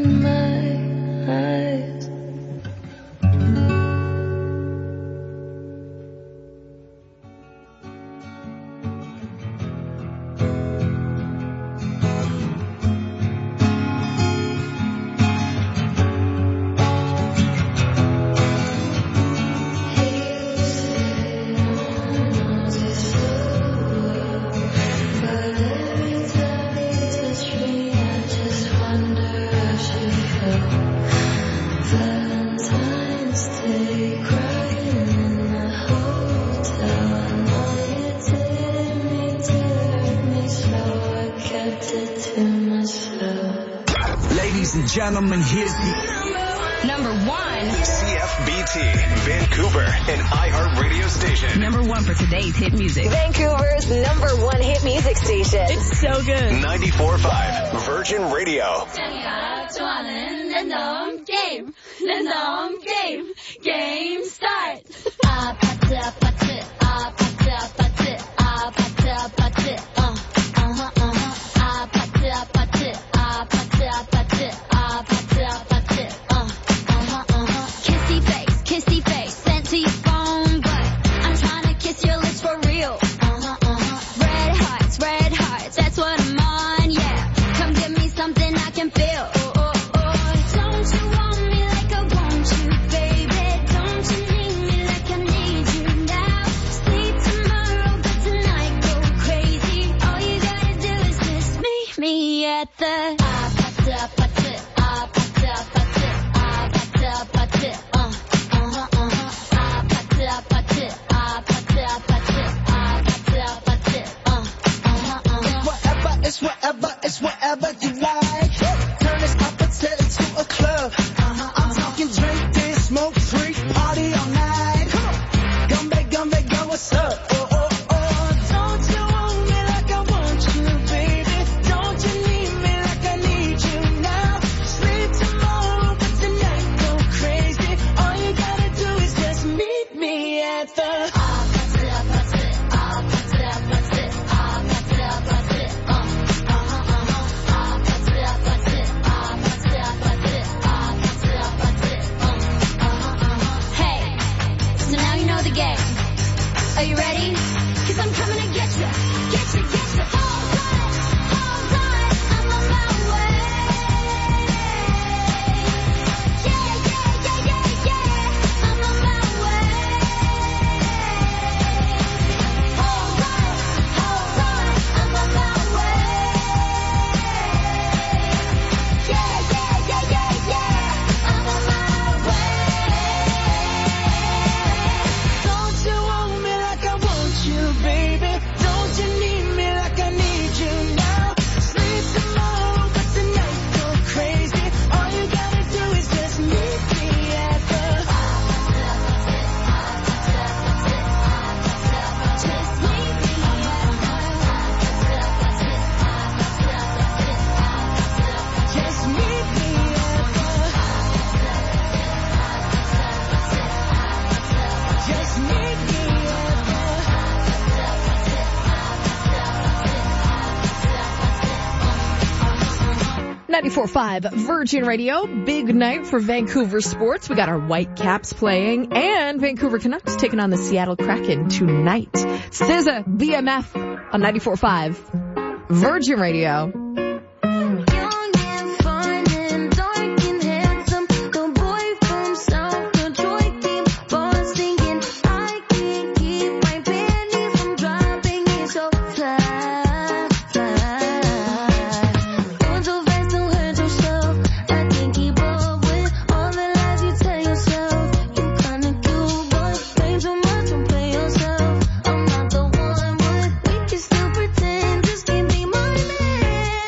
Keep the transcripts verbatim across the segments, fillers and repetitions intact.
in my eyes. Gentlemen, here's the number one C F B T, Vancouver, an iHeart radio station. Number one for today's hit music. Vancouver's number one hit music station. It's so good. ninety-four point five Virgin Radio. 좋아하는 랜덤 게임, 랜덤 게임, 게임 스타트. 아파트 아파트 아파트 아파트 아파트 아파트 어 어허 어허 아파트 아파트 아파트 아파트 아파트 아파트 어 어허 어허 kissy face kissy face sent to your phone but I'm trying to kiss your lips for real uh-huh uh-huh red hearts red hearts that's what I'm on yeah come give me something I can feel oh, oh, oh. Don't you want me like I want you baby don't you need me like I need you now sleep tomorrow but tonight go crazy all you gotta do is just meet me at the 아파트 아파트 아파트 아파트 아파트 아파트 어 어허 어허 아파트 아파트 아파트 아파트 아파트 아파트 어 어허 어허 whatever, it's whatever, it's whatever you like. Turn this opposite into a club. Uh-huh, I'm talking drink this, smoke free, party all night. Come on, gumbe, gumbe, go, what's up? Oh, oh, oh, don't you want me like I want you, baby? Don't you need me like I need you now? Sleep tomorrow, but tonight go crazy. All you gotta do is just meet me at the 아파트 아파트 아파트 아파트 아파트 아파트 어 어허 어허 아파트 아파트 아파트 아파트 아파트 아파트 어 어허 어허 Hey, so now you know the game. Are you ready? Cause I'm coming to get you, get you, get you. Hold on, hold on, I'm on my way. Yeah, yeah, yeah, yeah, yeah, I'm on my way. Hold on, hold on, I'm on my way. Yeah, yeah, yeah, yeah, yeah, I'm on my way. Don't you want me like I want you, baby? Don't you need me like I need you now? Sleep tomorrow, but tonight go crazy. All you gotta do is just meet me at the Just meet me just meet me at the just meet me ninety-four point five Virgin Radio, big night for Vancouver sports. We got our Whitecaps playing and Vancouver Canucks taking on the Seattle Kraken tonight. S Z A, B M F on ninety-four point five Virgin Radio. Young and fun and dark and handsome, the boy from South Detroit came on singing. I can't keep my panties from dropping. It's so fly, fly. Going so fast, don't hurt yourself. I can't keep up with all the lies you tell yourself. You kinda cute, but play too much and play yourself. I'm not the one, but we can still pretend. Just give me my man.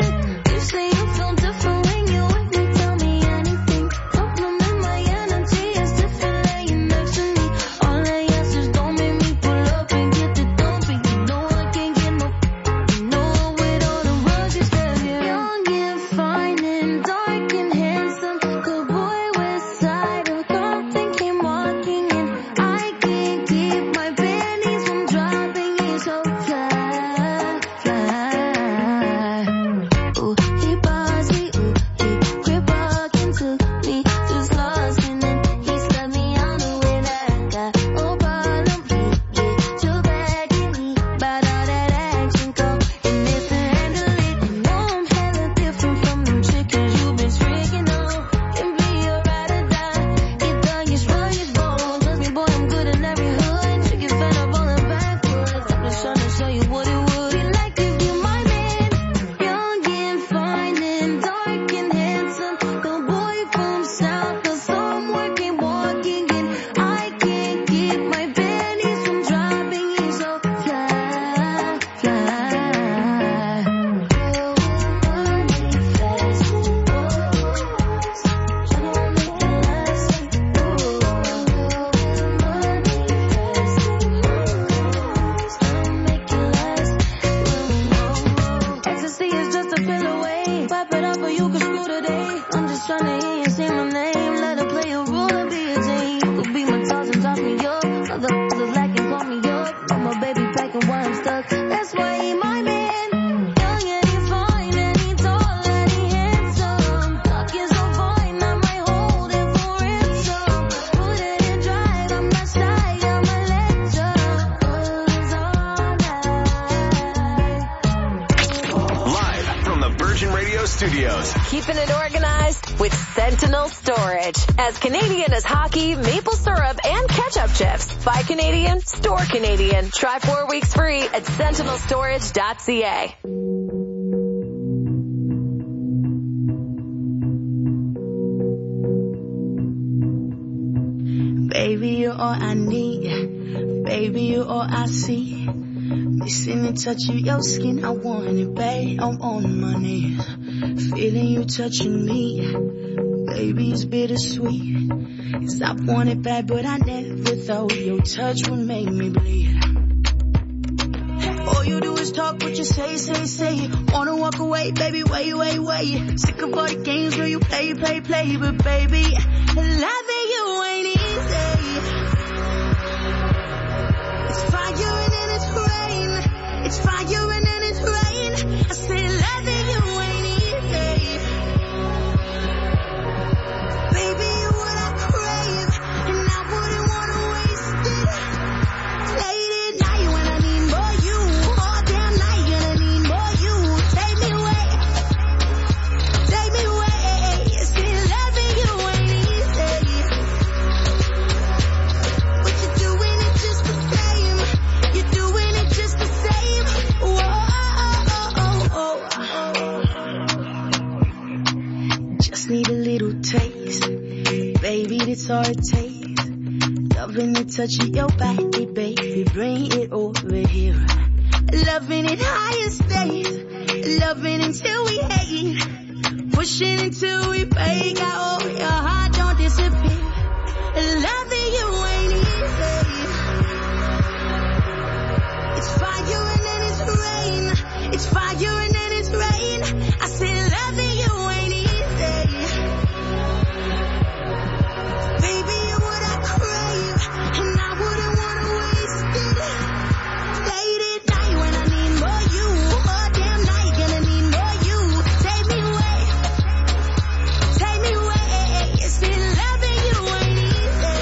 keeping it organized with Sentinel Storage. As Canadian as hockey, maple syrup, and ketchup chips. Buy Canadian, store Canadian. Try four weeks free at sentinel storage dot c a. Baby, you're all I need. Baby, you're all I see. Missing the touch of your skin, I want it, babe. I'm on my knees, feeling you touching me. Baby, it's bittersweet, 'cause I want it bad, but I never thought your touch would make me bleed. All you do is talk what you say, say, say. Wanna walk away, baby, wait, wait, wait. Sick of all the games where you play, play, play. But baby, loving you ain't easy. It's fire and then it's rain. It's fire and then it's rain. I say loving you ain't easy. Baby, you're what I crave, and I wouldn't wanna waste it. Late at night when I need more you, all damn night gonna need more you. Take me away, take me away. See, loving you ain't easy, but you're doing it just the same. You're doing it just the same. Whoa, just need a little taste, baby, that's all it takes. Loving the touch of your body, baby, bring it over here. Loving it higher stays, loving until we hate, pushing until we break out. Oh, your heart don't disappear. Loving you ain't easy. It's fire and then it's rain. It's fire and then it's rain. I said loving you ain't easy. Baby, you're what I crave, and I wouldn't wanna waste it. Late at night when I need more you, all damn night gonna need more you. Take me away, take me away. See, loving you ain't easy,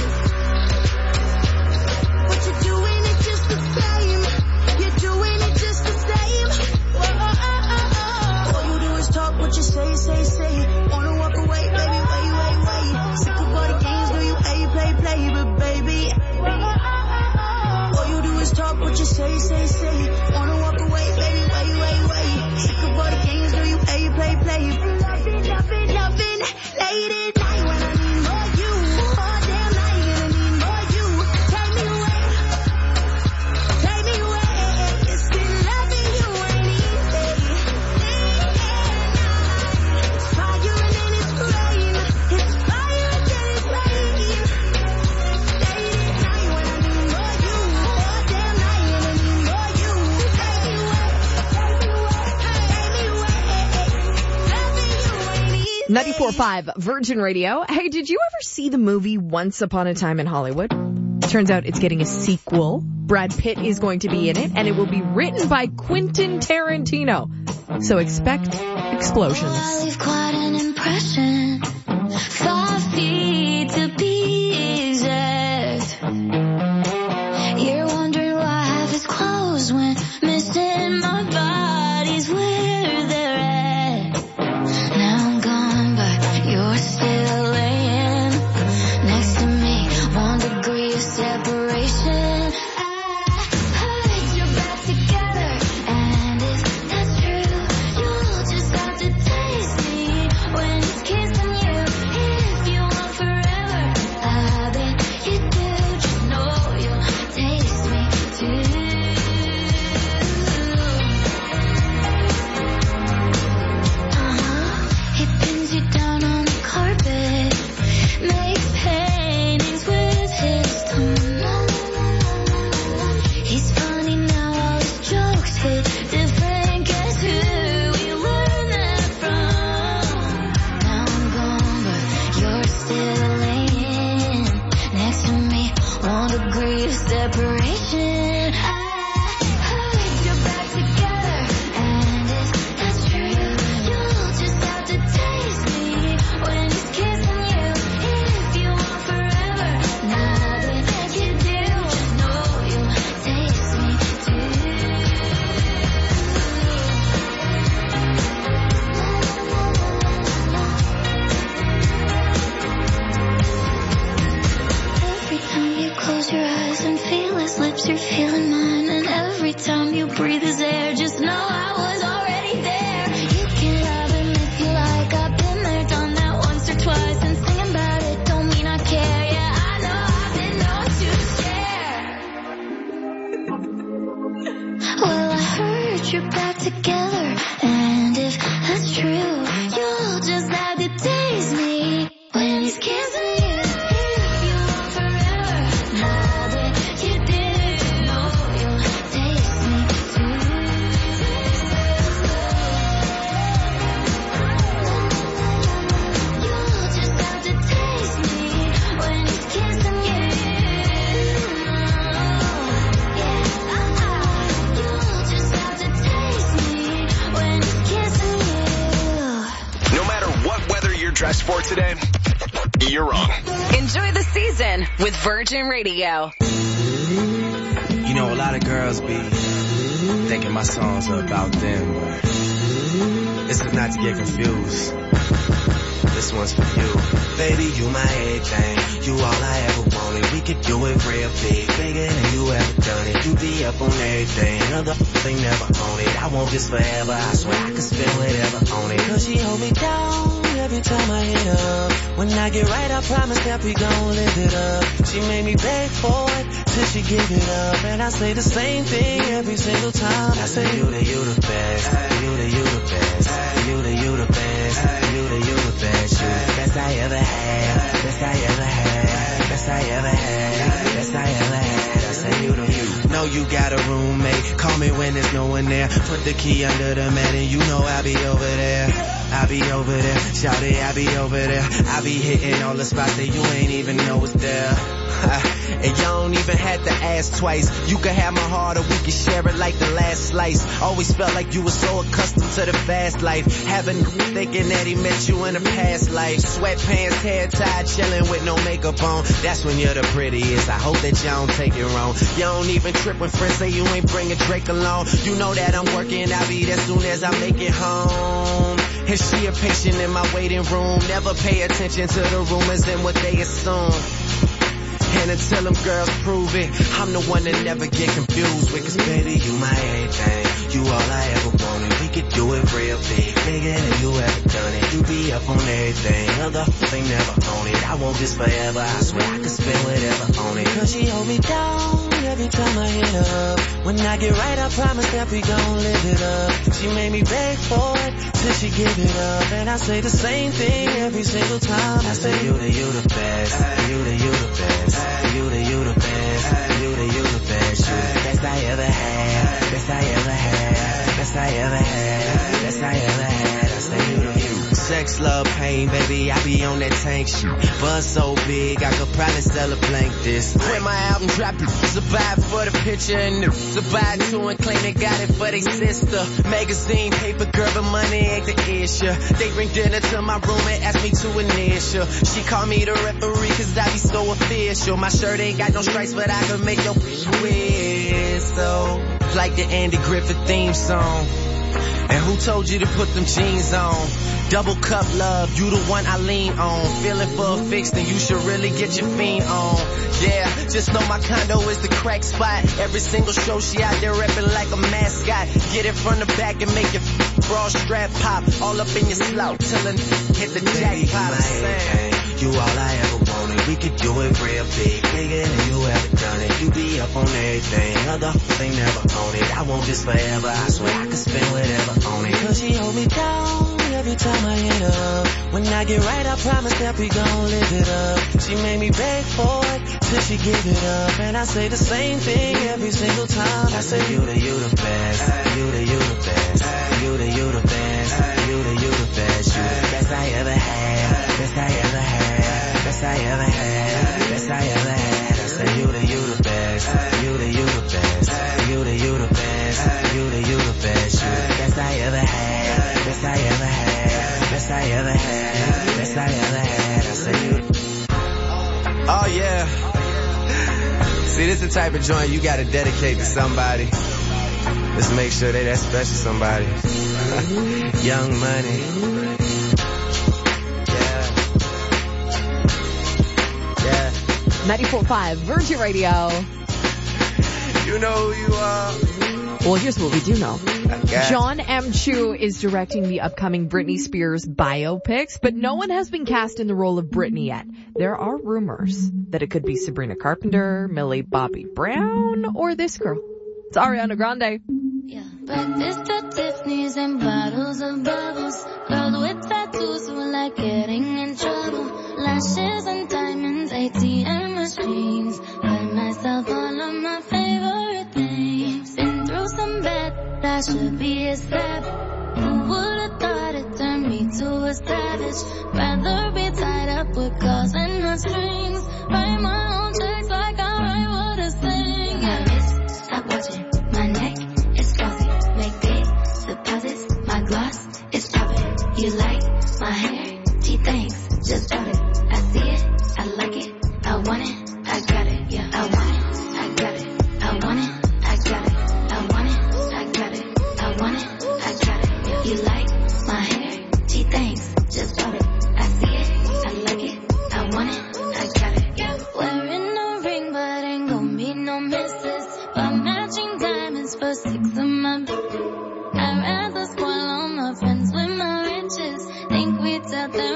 but you're doing it just the same. You're doing it just the same. Whoa, all you do is talk what you say, say, say. Wanna walk away, baby, wait, wait, wait. Sick of all the games where you play, play, play. But baby, all you do is talk what you say, say, say. Wanna walk away, baby, wait, wait, wait. Sick of all the games where you play, play, play. Loving, loving, loving. Late at night when I need more you, all damn night gonna need more you. Take me away, take me away. Still loving you ain't easy. It's fire and then it's rain. It's fire and then it's rain. Late at night when I need more you, all damn night gonna need more you. Take me away, take me away, take me away. Loving you ain't easy. ninety-four point five Virgin Radio. Hey, did you ever see the movie Once Upon a Time in Hollywood? Turns out it's getting a sequel. Brad Pitt is going to be in it, and it will be written by Quentin Tarantino. So expect explosions. I leave quite an impression. Five feet to be exact. You're wondering why half his clothes went missing. My body's where they're at. Now I'm gone, but you're still laying next to me. One degree of separation. I put your back together, and if that's true, you'll just have to taste me when it's kissing you. If you want forever, I bet you do. Just know you'll taste me too. Uh-huh. He pins you down on the carpet, makes paintings with his tongue. He's funny now, all his jokes hit different. Guess who we learned that from? Now I'm gone, but you're still laying next to me. One degree of separation. I put your back together, and if that's true, you'll just have to taste me when it's kissing you. If you want forever, now that you do, just know you'll taste me too. you're dressed for today, you're wrong. Enjoy the season with Virgin Radio. You know, a lot of girls be thinking my songs are about them, but this is not to get confused. This one's for you. Baby, you my everything. You all I ever wanted. We could do it real big, bigger than you ever done it. You be up on everything. Other thing never own it. I want this forever. I swear I could spend whatever on it. Cause she hold me down every time I hit up. When I get right, I promise that we gon' live it up. She made me beg for it till she give it up. And I say the same thing every single time. I say you the, you the best. You the, you the best. You the, you the best. You the, you the best. You best I ever had. Best I ever had. Best I ever had. Best I ever had. I say you the, you. Know you got a roommate. Call me when there's no one there. Put the key under the mat and you know I'll be over there. I be over there, shout it, I be over there. I be hitting all the spots that you ain't even know was there. And you don't even have to ask twice. You can have my heart or we can share it like the last slice. Always felt like you were so accustomed to the fast life. Having thinking that he met you in a past life. Sweatpants, hair tied, chilling with no makeup on. That's when you're the prettiest. I hope that you don't take it wrong. You don't even trip when friends say you ain't bringing Drake along. You know that I'm working, I'll be there soon as I make it home. And she a patient in my waiting room. Never pay attention to the rumors and what they assume. And until them girls prove it, I'm the one that never get confused with. Cause baby, you my everything. You all I ever wanted. We could do it real big, bigger than you ever done it. You be up on everything, other thing never own it. I want this forever, I swear I could spend whatever on it. Cause she hold me down every time I hit up. When I get right, I promise that we gon' live it up. She made me beg for it till she give it up. And I say the same thing every single time. I say you the, you the best. You the, you the best. You the, you the best. You the, you the best. You the best I ever had. Best I ever had. Best I ever had. Best I ever had. I say you the, you. Sex, love, pain, baby, I be on that tank shit. Buzz so big, I could probably sell a blank this. When my album drop, it survive for the picture and the survive to and claim they got it for they sister. Magazine, paper, girl, but money ain't the issue. They bring dinner to my room and ask me to initial. She call me the referee cause I be so official. My shirt ain't got no stripes, but I can make your whistle. Like the Andy Griffith theme song. And who told you to put them jeans on? Double cup love, you the one I lean on. Feeling for a fix, then you should really get your fiend on. Yeah, just know my condo is the crack spot. Every single show she out there repping like a mascot. Get it from the back and make your bra strap pop. All up in your slout till it hit the jackpot. You all I ever wanted. We could do it real big, bigger than you ever done it. You be up on everything, other thing never own it. I want this forever, I swear I could spend whatever on it. Cause she hold me down every time I hit up. When I get right, I promise that we gon' live it up. She made me beg for it till she give it up. And I say the same thing every single time. I say you the, you the best. You the, you the best. You the, you the best. You the, you the best. You the best I ever had. Best I ever had. Best I ever had. Best I ever had. I say you the, you the best. You the, you the best. You the, you the best. You the, you the best. You the best I ever had. Best I ever had. Best I ever had. Best I ever had. I say you. Oh yeah. See, this is the type of joint you gotta dedicate to somebody. Let's make sure they that special somebody. Young Money. ninety-four point five Virgin Radio. You know who you are. Well, here's what we do know. Okay. John M. Chu is directing the upcoming Britney Spears biopics, but no one has been cast in the role of Britney yet. There are rumors that it could be Sabrina Carpenter, Millie Bobby Brown, or this girl. It's Ariana Grande. Yeah. Breakfast at Tiffany's and bottles of bubbles. Girls with tattoos who like getting in trouble. Lashes and diamonds, A T M machines. Buy myself all of my favorite things. Been through some bad, I should be a sap. Who would've thought it turned me to a savage? Rather be tied up with calls and not strings. Write my own checks like I write what I sing. My wrist, stop watching. My neck is glossy. Make big deposits. My gloss is popping. You like my hair? Teeth ain't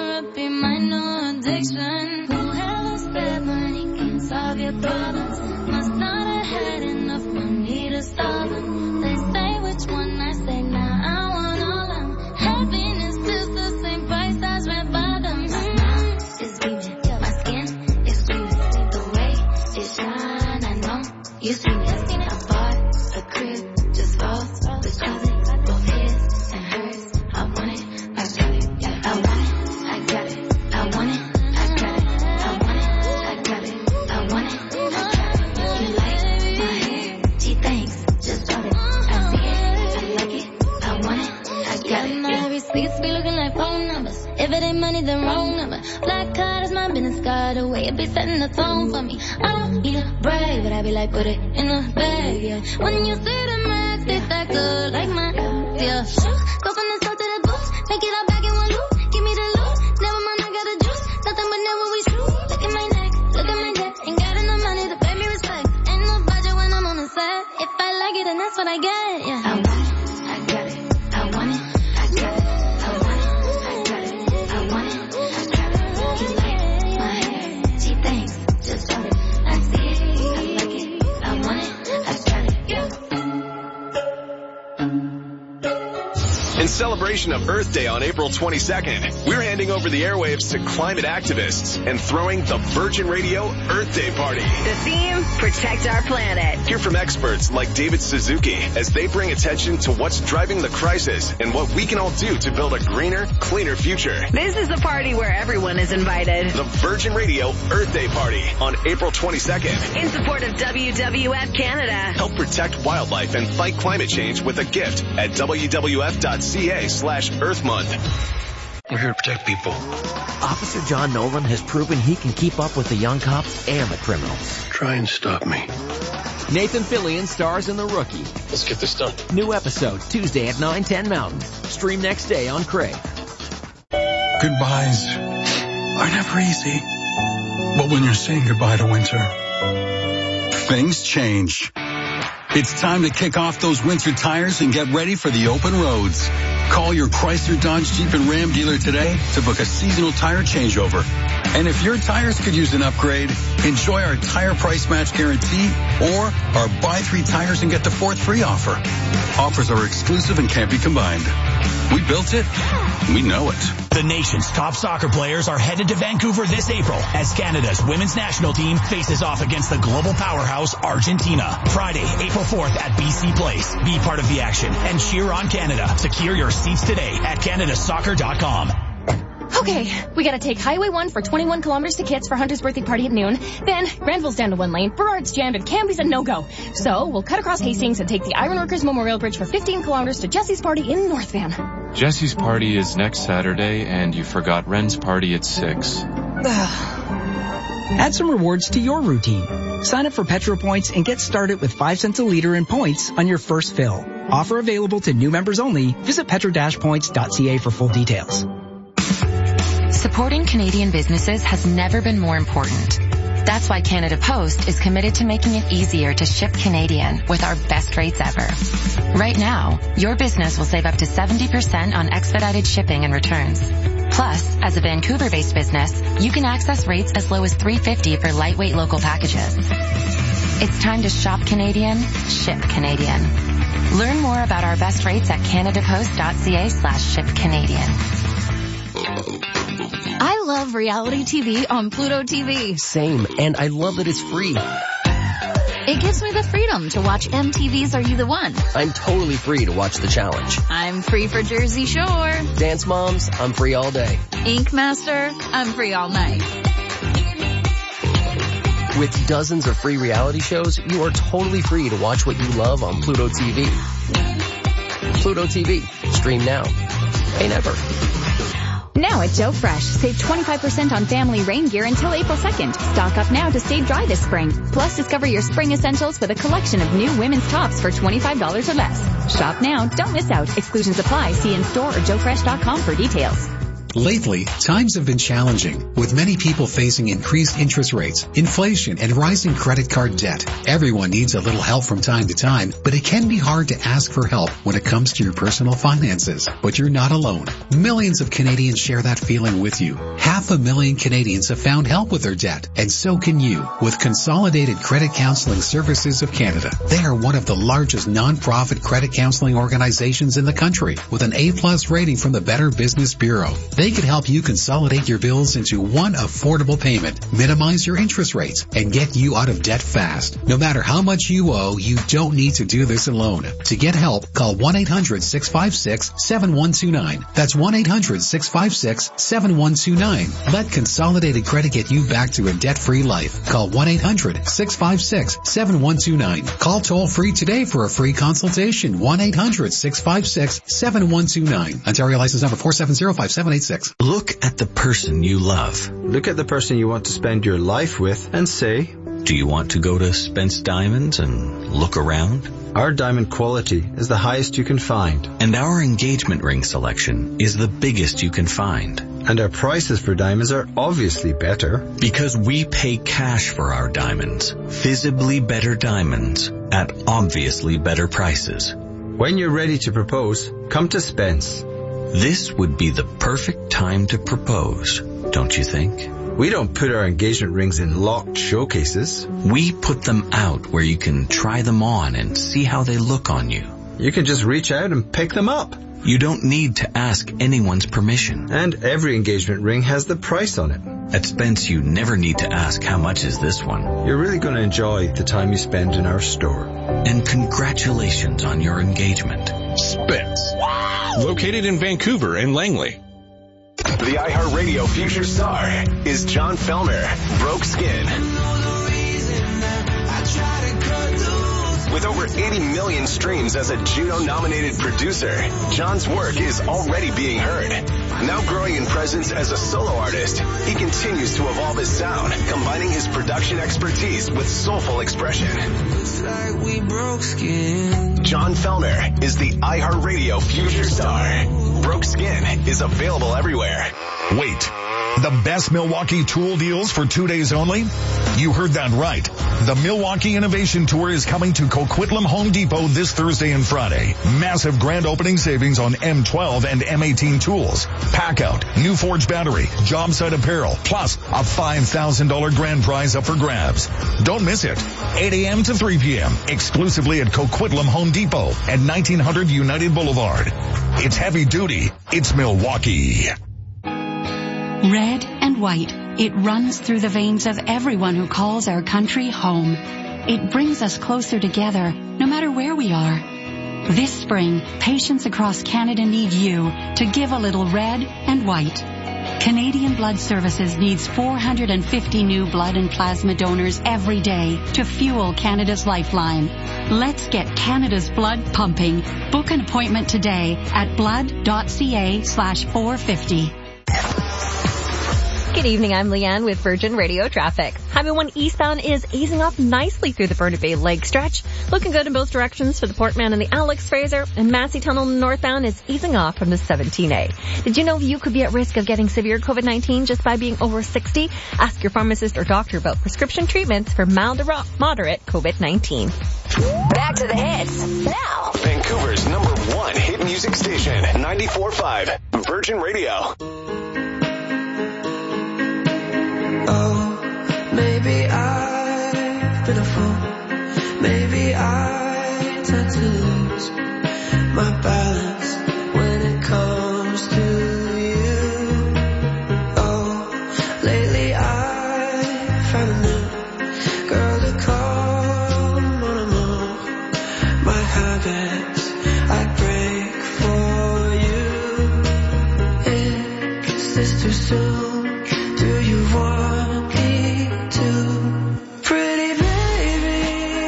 therapy, my new addiction. Whoever said money can solve your problems must not have had enough money to solve them. They say which one, I say now I want all of them. Happiness is the same price as red bottoms. My smile is beaming, my skin is gleaming. The way it shine, I know you see me. I bought a crib just falls because it both his and hers. I want it, I got it, yeah. I want it, I got it, I want it, I got it, I want it, I got it, I want it, I got it. You like my hair? Gee, thanks, just bought it. I see it, I like it, I want it, I got it. My receipts be looking like phone numbers. If it ain't money, then wrong number. Black card is my business card, the way it be setting the tone for me. I don't need a brag, but I be like, put it in a bag, yeah. When you see the max, they stack up like my, yeah. Go from the south to the booth, make it all back in one loop. Give me the loot, never mind, I got the juice. Nothing but never we shoot. Look at my neck, look at my neck. Ain't got enough money to pay me respect. Ain't no budget when I'm on the set. If I like it, then that's what I get, yeah. I want it, I got it, I want it, I got it. I want it, I got it, I want it, I got it. You like my hair? Gee, thanks, just bought it. I see it, I like it, I want it, I got it, yeah. In celebration of Earth Day on April twenty-second, we're handing over the airwaves to climate activists and throwing the Virgin Radio Earth Day Party. The theme, protect our planet. Hear from experts like David Suzuki as they bring attention to what's driving the crisis and what we can all do to build a greener, cleaner future. This is the party where everyone is invited. The Virgin Radio Earth Day Party on April twenty-second. In support of W W F Canada. Help protect wildlife and fight climate change with a gift at W W F dot C A slash Earth Month. We're here to protect people. Officer John Nolan has proven he can keep up with the young cops and the criminals. Try and stop me. Nathan Fillion stars in The Rookie. Let's get this done. New episode Tuesday at nine ten Mountain. Stream next day on Crave. Goodbyes are never easy. But when you're saying goodbye to winter, things change. It's time to kick off those winter tires and get ready for the open roads. Call your Chrysler, Dodge, Jeep, and Ram dealer today to book a seasonal tire changeover. And if your tires could use an upgrade, enjoy our tire price match guarantee or our buy three tires and get the fourth free offer. Offers are exclusive and can't be combined. We built it. We know it. The nation's top soccer players are headed to Vancouver this April as Canada's women's national team faces off against the global powerhouse Argentina. Friday, April fourth at B C Place. Be part of the action and cheer on Canada. Secure your seats today at canada soccer dot com. Okay, we gotta take Highway one for twenty-one kilometers to Kits for Hunter's birthday party at noon. Then, Granville's down to one lane, Burrard's jammed, and Cambie's a no-go. So, we'll cut across Hastings and take the Ironworkers Memorial Bridge for fifteen kilometers to Jesse's party in North Van. Jesse's party is next Saturday, and you forgot Ren's party at six. Add some rewards to your routine. Sign up for Petro Points and get started with five cents a liter in points on your first fill. Offer available to new members only. Visit petro dash points dot c a for full details. Supporting Canadian businesses has never been more important. That's why Canada Post is committed to making it easier to ship Canadian with our best rates ever. Right now, your business will save up to seventy percent on expedited shipping and returns. Plus, as a Vancouver-based business, you can access rates as low as three dollars and fifty cents for lightweight local packages. It's time to shop Canadian, ship Canadian. Learn more about our best rates at canada post dot c a slash ship Canadian. I love reality T V on Pluto T V. Same, and I love that it's free. It gives me the freedom to watch M T V's Are You the One? I'm totally free to watch The Challenge. I'm free for Jersey Shore. Dance Moms, I'm free all day. Ink Master, I'm free all night. With dozens of free reality shows, you are totally free to watch what you love on Pluto T V. Pluto T V. Stream now. Pay never. Now at Joe Fresh, save twenty-five percent on family rain gear until April second. Stock up now to stay dry this spring. Plus, discover your spring essentials with a collection of new women's tops for twenty-five dollars or less. Shop now. Don't miss out. Exclusions apply. See in store or joe fresh dot com for details. Lately, times have been challenging, with many people facing increased interest rates, inflation, and rising credit card debt. Everyone needs a little help from time to time, but it can be hard to ask for help when it comes to your personal finances. But you're not alone. Millions of Canadians share that feeling with you. Half a million Canadians have found help with their debt, and so can you with Consolidated Credit Counseling Services of Canada. They are one of the largest non-profit credit counseling organizations in the country, with an A-plus rating from the Better Business Bureau. They can help you consolidate your bills into one affordable payment, minimize your interest rates, and get you out of debt fast. No matter how much you owe, you don't need to do this alone. To get help, call one eight hundred six five six seven one two nine. That's one eight hundred six five six seven one two nine. Let Consolidated Credit get you back to a debt-free life. Call one eight hundred six five six seven one two nine. Call toll-free today for a free consultation. one eight hundred six five six seven one two nine. Ontario license number four seven zero five seven eight six. Look at the person you love. Look at the person you want to spend your life with and say, do you want to go to Spence Diamonds and look around? Our diamond quality is the highest you can find. And our engagement ring selection is the biggest you can find. And our prices for diamonds are obviously better. Because we pay cash for our diamonds. Visibly better diamonds at obviously better prices. When you're ready to propose, come to Spence. This would be the perfect time to propose, don't you think? We don't put our engagement rings in locked showcases. We put them out where you can try them on and see how they look on you. You can just reach out and pick them up. You don't need to ask anyone's permission. And every engagement ring has the price on it. At Spence, you never need to ask how much is this one. You're really going to enjoy the time you spend in our store. And congratulations on your engagement. Spence. Located in Vancouver and Langley. The iHeartRadio Future Star is John Fellner, Broke Skin. With over eighty million streams as a Juno-nominated producer, John's work is already being heard. Now growing in presence as a solo artist, he continues to evolve his sound, combining his production expertise with soulful expression. Looks like we broke skin. John Fellner is the iHeartRadio Future Star. Broke Skin is available everywhere. Wait. The best Milwaukee tool deals for two days only? You heard that right. The Milwaukee Innovation Tour is coming to Coquitlam Home Depot this Thursday and Friday. Massive grand opening savings on M twelve and M eighteen tools. Pack out, new Forge battery, job site apparel, plus a five thousand dollars grand prize up for grabs. Don't miss it. eight a.m. to three p.m. exclusively at Coquitlam Home Depot at nineteen hundred United Boulevard. It's heavy duty. It's Milwaukee. Red and white, it runs through the veins of everyone who calls our country home. It brings us closer together, no matter where we are. This spring, patients across Canada need you to give a little red and white. Canadian Blood Services needs four hundred fifty new blood and plasma donors every day to fuel Canada's lifeline. Let's get Canada's blood pumping. Book an appointment today at blood.ca slash 450. Good evening, I'm Leanne with Virgin Radio Traffic. Highway one eastbound is easing off nicely through the Burnaby Bay Lake stretch. Looking good in both directions for the Portman and the Alex Fraser, and Massey Tunnel northbound is easing off from the seventeen A. Did you know you could be at risk of getting severe COVID nineteen just by being over sixty? Ask your pharmacist or doctor about prescription treatments for mild to moderate COVID nineteen. Back to the hits now. Vancouver's number one hit music station, ninety-four point five, Virgin Radio. Oh, maybe I've been a fool. Maybe I tend to lose my balance when it comes to you. Oh, lately I found a new girl to call mon amour. My habits I break for you. Is this too soon? Do you want me to? Pretty baby,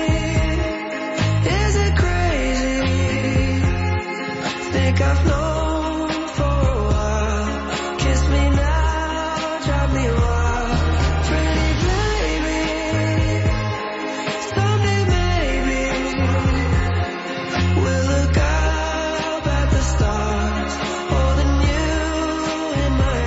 is it crazy? Think I've known for a while. Kiss me now, drive me wild. Pretty baby, someday maybe we'll look up at the stars, holding you in my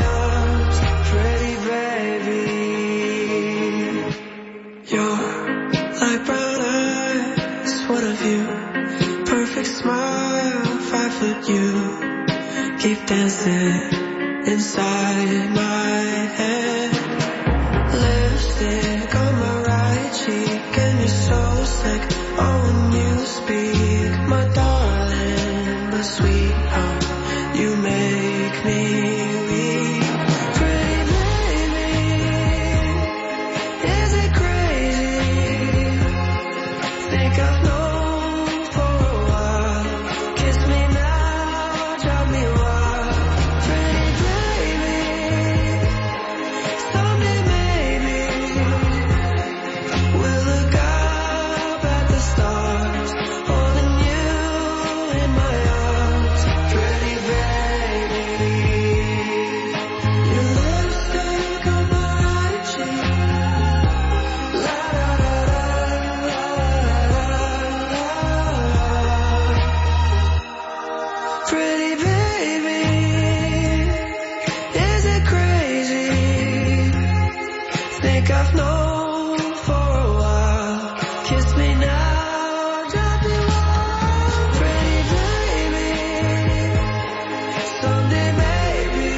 I've known for a while. Kiss me now, drop me off, pretty baby. Someday maybe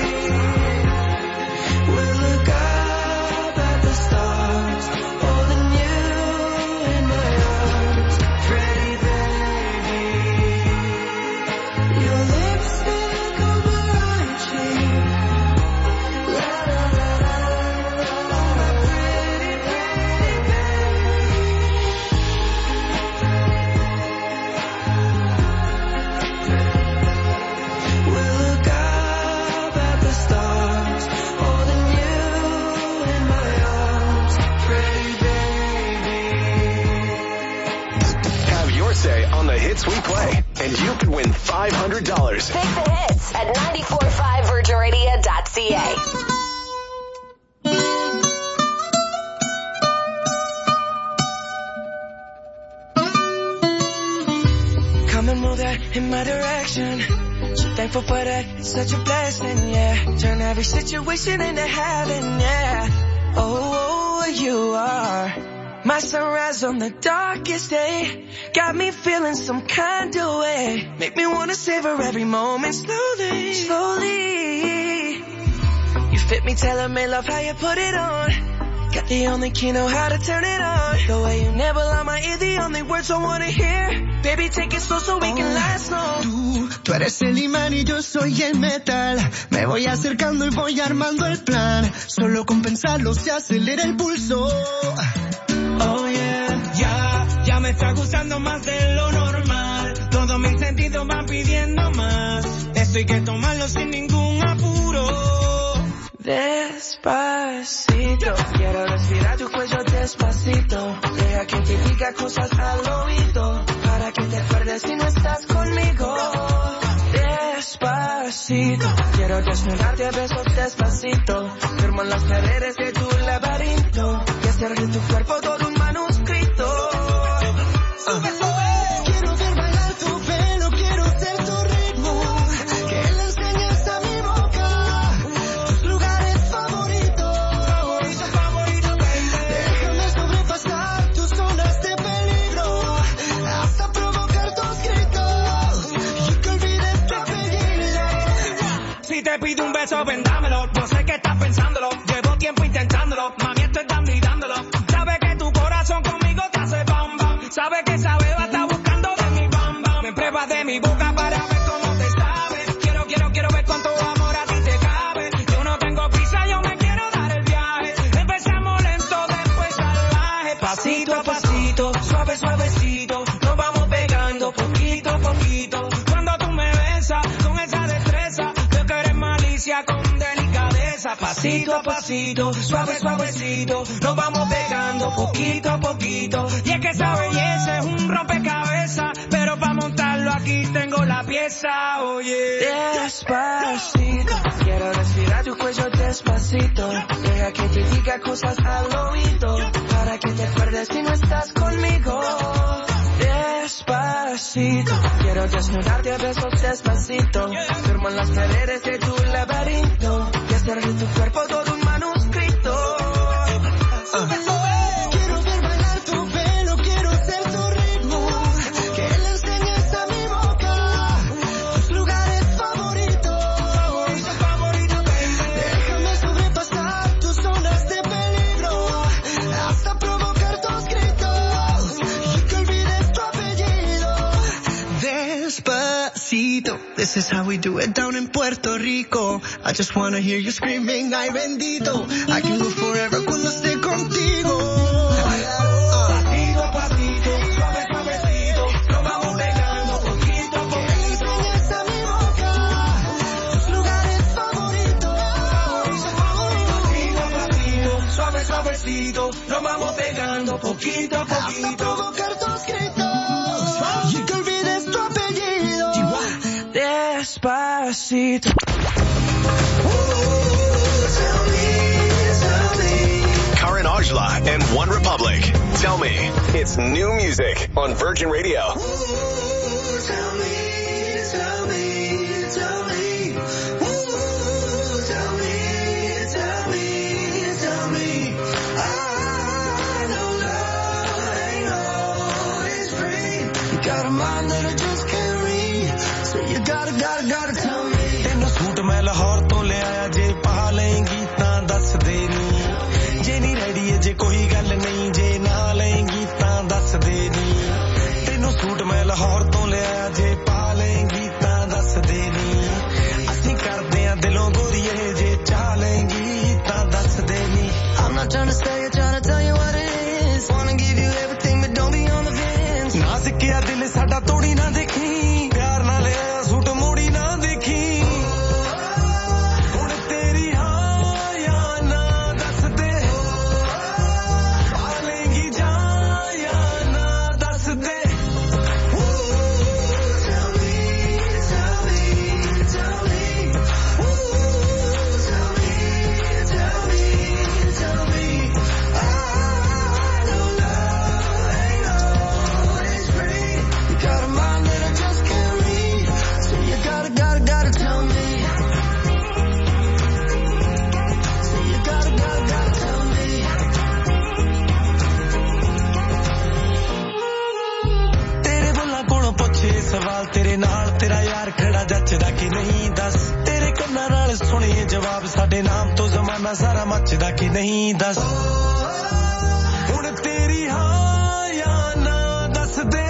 we'll look up at the stars, holding you in my arms, pretty baby. Your lipstick on my right cheek, la la la la la la, pretty pretty baby. We'll look up at the stars, holding you in my arms, pretty baby. Have your say on the hits we play, and you could win five hundred dollars. Pick the hits at nine four five virgin radio dot c a. Come and move that in my direction. So thankful for that, it's such a blessing, yeah. Turn every situation into heaven, yeah. Oh, oh, you are my sunrise on the darkest day. Got me feeling some kind of way. Make me wanna savor every moment slowly, slowly. You fit me, tailor-made, love how you put it on. Got the only key, know how to turn it on. The way you never lie my ear, the only words I wanna hear. Baby, take it slow so we can last long. Tú, tú eres el imán y yo soy el metal. Me voy acercando y voy armando el plan. Solo con pensarlo se acelera el pulso. Oh yeah, ya, ya me está gustando más de lo normal. Todos mis sentidos van pidiendo más. Esto hay que tomarlo sin ningún apuro. Despacito, quiero respirar tu cuello despacito. Deja que te diga cosas al oído, para que te acuerdes si no estás conmigo. Despacito, quiero desnudarte a besos despacito. Firmo en las paredes de tu laberinto y hacer de tu cuerpo todo un manuscrito. Uh. Quiero ver bailar tu pelo, quiero ser tu ritmo. Que le enseñes a mi boca tus lugares favoritos. Favorito, favorito, baby. Déjame sobrepasar tus zonas de peligro, hasta provocar tus gritos y que olvides tu apellido. Si te pido un beso, ven dámelo. Yo sé que estás pensándolo, llevo tiempo intentándolo. Mami, estoy dando y dándolo. Sabes que tu corazón conmigo te hace bam bam. Sabes que esa beba está buscando de mi bam bam. Me pruebas de mi boca para ver cómo te sabe. Quiero, quiero, quiero ver cuánto amor a ti te cabe. Yo no tengo prisa, yo me quiero dar el viaje. Empezamos lento, después salvaje. Pasito a pasito, suave, suavecito. Nos vamos pegando poquito a poquito. Cuando tú me besas con esa destreza, veo que eres malicia con delicadeza. Pasito a pasito, suave, suavecito. Nos vamos pegando poquito a poquito. Y es que esa belleza es un rompecabezas, pero para montarlo aquí tengo la pieza, oye. Despacito, quiero respirar tu cuello despacito. Deja que te diga cosas al oído, para que te acuerdes si no estás conmigo. Despacito, quiero desnudarte a besos despacito. Firmo en las paredes de tu laberinto y hacer de tu cuerpo todo un manuscrito. Uh. Quiero ver bailar tu pelo, quiero ser tu ritmo. Que le enseñes a mi boca tus lugares favoritos. Favorito, favorito, baby. Déjame sobrepasar tus zonas de peligro, hasta provocar tus gritos y que olvides tu apellido. Despacito, this is how we do it down in Puerto Rico. I just wanna hear you screaming, ay bendito. I can live forever cuando esté contigo. Pasito a pasito, suave, suavecito. Nos vamos pegando poquito a poquito. Que enseñes a mi boca tus lugares favoritos. Pasito a pasito, suave, suavecito. Nos vamos pegando poquito a poquito. Hasta provocar tus gritos y que olvides tu apellido. Despacito. Karan Aujla and One Republic. Tell me. It's new music on Virgin Radio. Ooh, tell me, tell me, tell me. Ooh, tell me, tell me, tell me. Ah. mind that I just can't read. So you gotta, gotta, gotta tell me. ਤੈਨੂੰ suit ਮੈਂ ਲਾਹੌਰ ਤੋਂ ਲਿਆਇਆ ਜੇ ਪਾ ਲਏਂਗੀ ਤਾਂ ਦੱਸ ਦੇ ਨੀ ਜੇ ਨਹੀਂ ਰੈਡੀ ਏ ਜੇ ਕੋਈ ਗੱਲ ਨਹੀਂ ਜੇ ਨਾ ਲਏਂਗੀ ਤਾਂ ਦੱਸ ਦੇ ਨੀ ਤੈਨੂੰ ਸੂਟ ਮੈਂ ਲਾਹੌਰ ਤੋਂ ਲਿਆਇਆ ਜੇ ਪਾ ਲਏਂਗੀ ਤਾਂ ਦੱਸ ਦੇ ਨੀ ਅਸੀਂ ਕਰਦੇ ਆਂ ਦਿਲੋਂ ਗੋਰੀਏ ਜੇ ਚਾਹ ਲਏਂਗੀ ਤਾਂ ਦੱਸ ਦੇ ਨੀ I'm not trying to stay here, trying to tell you what it is. Wanna give you everything, but don't be on the fence. ਨਾ ਸਿੱਕਿਆ ਦਿਲ ਸਾਡਾ ਤੋੜੀ ਨਾ ਦੇਖੀ ਪਿਆਰ ਨਾਲ ਲਿਆ ਸੂਟ ਮੋੜੀ ਨਾ ਦੇਖੀ ਹੁਣ ਤੇਰੀ ਹਾਂ ਜਾਂ ਨਾ ਦੱਸ ਦੇ ਆ ਲੇਂਗੀ ਜਾਂ ਜਾਂ ਨਾ ਦੱਸ ਦੇ Tell me, tell me, tell me. Ooh, tell me, tell me, tell me. I know love ain't always free. You got a mind that I just can't read. So you gotta, gotta, gotta tell me. So you gotta, gotta, gotta tell me. ਤੇਰੇ ਬੁੱਲਾਂ ਕੋਲੋਂ ਪੁੱਛੇ ਸਵਾਲ ਤੇਰੇ ਨਾਲ ਤੇਰਾ ਯਾਰ ਖੜਾ ਜੱਚਦਾ ਕਿ ਨਹੀਂ ਦੱਸ ਤੇਰੇ ਕੰਨਾਂ ਨਾਲ ਸੁਣੀਏ ਜਵਾਬ ਸਾਡੇ ਨਾਮ ਤੋਂ ਜ਼ਮਾਨਾ ਸਾਰਾ ਮੱਚਦਾ ਕਿ ਨਹੀਂ ਦੱਸ ਹੁਣ ਤੇਰੀ ਹਾਂ ਜਾਂ ਨਾ ਦੱਸ ਦੇ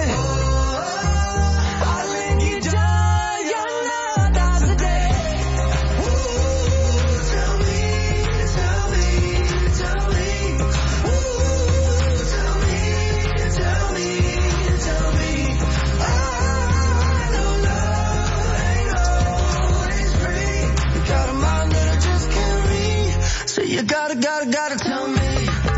ਆ ਲੇਂਗੀ ਜਾਂ ਜਾਂ ਨਾ ਦੱਸ ਦੇ Tell me, tell me, tell me. Ooh, tell me, tell me, tell me. I know love ain't always free. You got a mind that I just can't read. So you gotta, gotta, gotta tell me.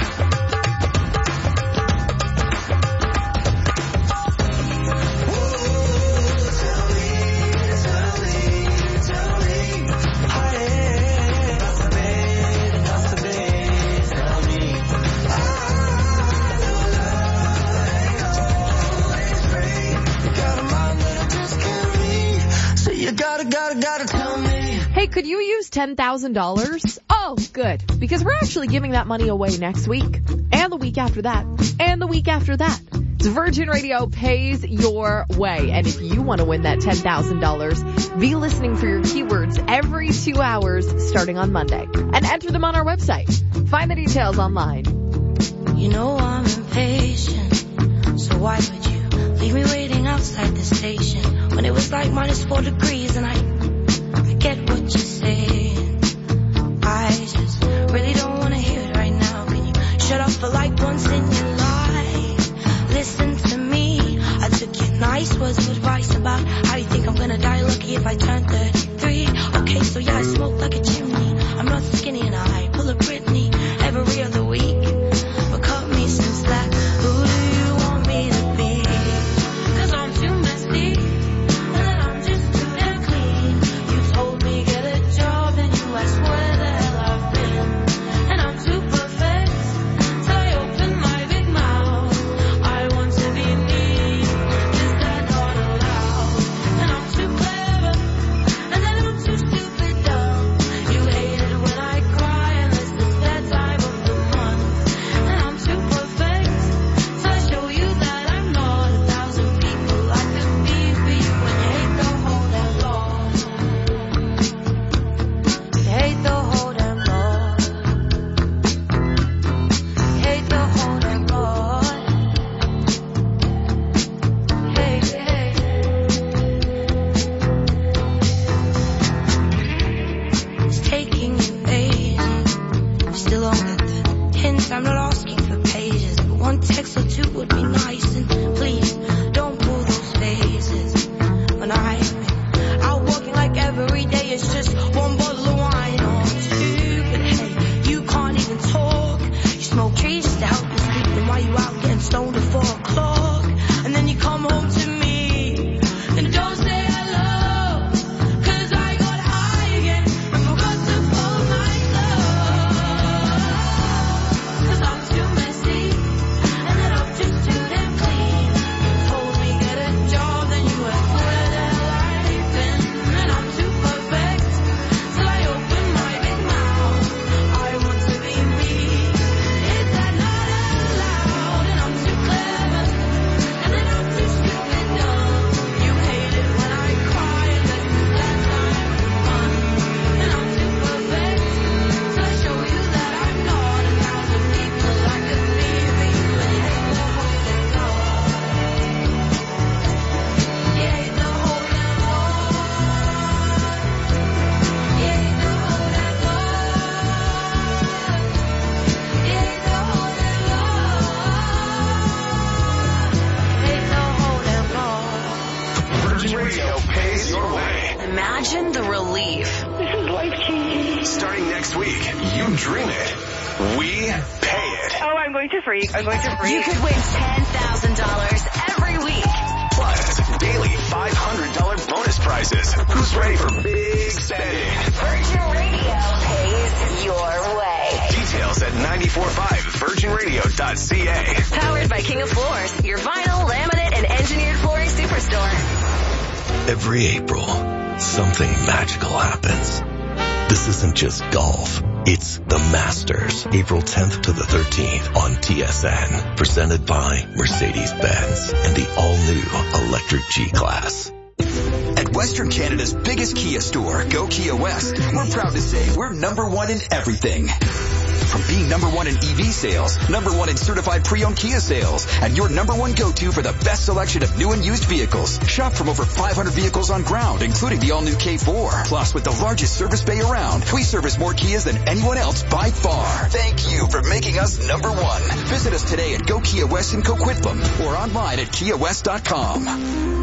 Gotta, gotta, gotta tell me. Hey, could you use ten thousand dollars? Oh, good. Because we're actually giving that money away next week. And the week after that. And the week after that. It's Virgin Radio pays your way. And if you want to win that ten thousand dollars, be listening for your keywords every two hours starting on Monday. And enter them on our website. Find the details online. You know I'm impatient. So why would you leave me waiting outside the station? When it was like minus four degrees and I, I get what you're saying. I just really don't want to hear it right now. Can you shut up for like once in your life? Listen to me. I took your nice words of advice about how you think I'm gonna die lucky if I turn thirty-three. Okay, so yeah, I smoke like a chimney. I'm not skinny and I pull a Britney every other week. But cut me some slack. Who do you want me to be? Cause I'm too messy. You dream it. We pay it. Oh, I'm going to freak. I'm going to freak. You could win ten thousand dollars every week. Plus, daily five hundred dollars bonus prizes. Who's ready for big spending? Virgin Radio pays your way. Details at nine four five virgin radio dot c a. Powered by King of Floors, your vinyl, laminate, and engineered flooring superstore. Every April, something magical happens. This isn't just golf. It's the Masters, April tenth to the thirteenth on T S N. Presented by Mercedes-Benz and the all-new electric G-Class. At Western Canada's biggest Kia store, Go Kia West, we're proud to say we're number one in everything. From being number one in E V sales, number one in certified pre-owned Kia sales, and your number one go-to for the best selection of new and used vehicles. Shop from over five hundred vehicles on ground, including the all-new K four. Plus, with the largest service bay around, we service more Kias than anyone else by far. Thank you for making us number one. Visit us today at Go Kia West in Coquitlam or online at kia west dot com.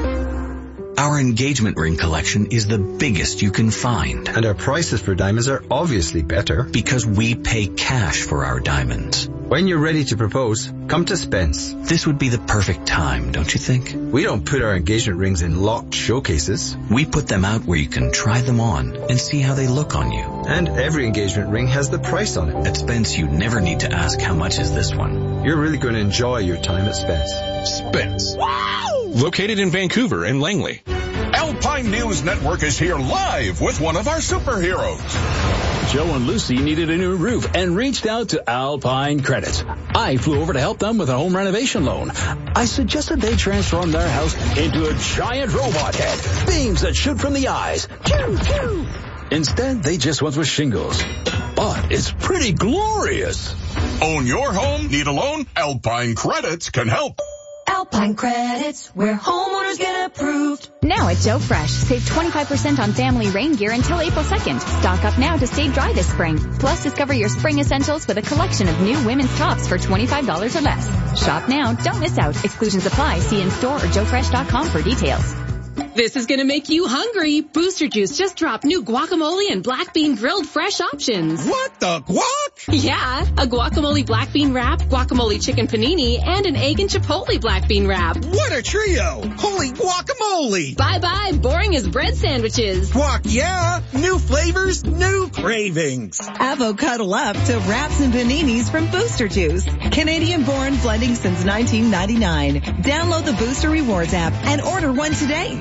Our engagement ring collection is the biggest you can find. And our prices for diamonds are obviously better. Because we pay cash for our diamonds. When you're ready to propose, come to Spence. This would be the perfect time, don't you think? We don't put our engagement rings in locked showcases. We put them out where you can try them on and see how they look on you. And every engagement ring has the price on it. At Spence, you never need to ask how much is this one. You're really going to enjoy your time at Spence. Spence. Wow! Located in Vancouver and Langley. Alpine News Network is here live with one of our superheroes. Joe and Lucy needed a new roof and reached out to Alpine Credit. I flew over to help them with a home renovation loan. I suggested they transform their house into a giant robot head, beams that shoot from the eyes. Choo, choo. Instead, they just went with shingles. But it's pretty glorious. Own your home? Need a loan? Alpine Credits can help. Alpine Credits, where homeowners get approved. Now at Joe Fresh, save twenty-five percent on family rain gear until April second. Stock up now to stay dry this spring. Plus, discover your spring essentials with a collection of new women's tops for twenty-five dollars or less. Shop now, don't miss out. Exclusions apply. See in store or joe fresh dot com for details. This is gonna make you hungry. Booster Juice just dropped new guacamole and black bean grilled fresh options. What the guac? Yeah, a guacamole black bean wrap, guacamole chicken panini, and an egg and chipotle black bean wrap. What a trio! Holy guacamole! Bye-bye, boring as bread sandwiches. Guac, yeah! New flavors, new cravings. Avocado up to wraps and paninis from Booster Juice. Canadian-born, blending since nineteen ninety-nine. Download the Booster Rewards app and order one today.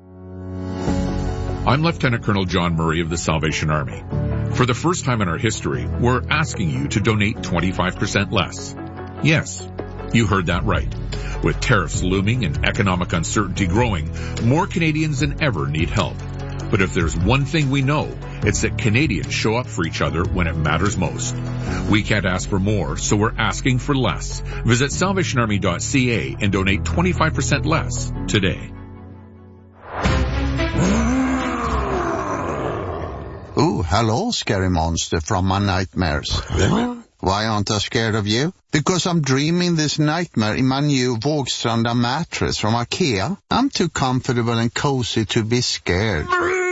I'm Lieutenant Colonel John Murray of the Salvation Army. For the first time in our history, we're asking you to donate twenty-five percent less. Yes, you heard that right. With tariffs looming and economic uncertainty growing, more Canadians than ever need help. But if there's one thing we know, it's that Canadians show up for each other when it matters most. We can't ask for more, so we're asking for less. Visit salvation army dot c a and donate twenty-five percent less today. Oh, hello, scary monster from my nightmares. Why aren't I scared of you? Because I'm dreaming this nightmare in my new Vågstranda mattress from IKEA. I'm too comfortable and cozy to be scared.